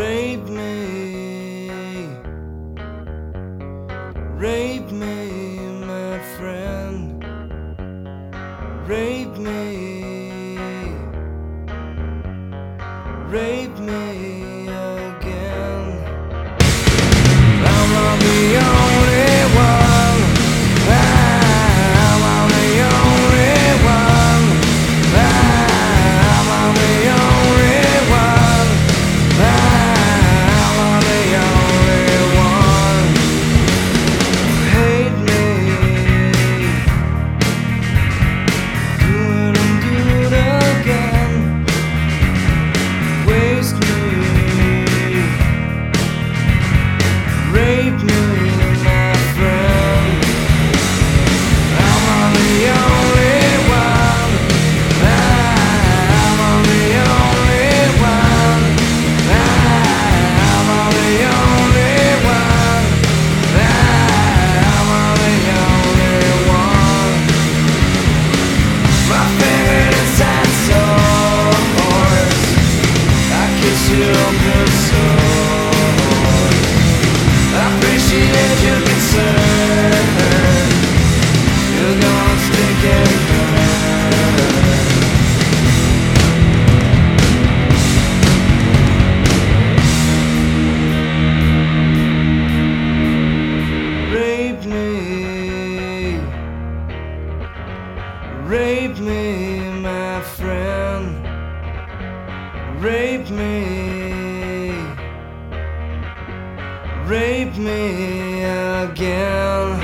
Rape me, rape me, my friend. Rape me, rape me again. I'm not the only one. I'm not the only one. I'm not the only one. I'm not the only one. Hate me, do it and do it again. Waste me, rape me, my friend. I'm on the only one. I'm on the only one. I'm on the only one. I'm on the only one. My favorite inside source. I kiss you open source. I appreciate your concern. You're gonna stick and burn. Rape me, rape me, my friend. Rape me, rape me again.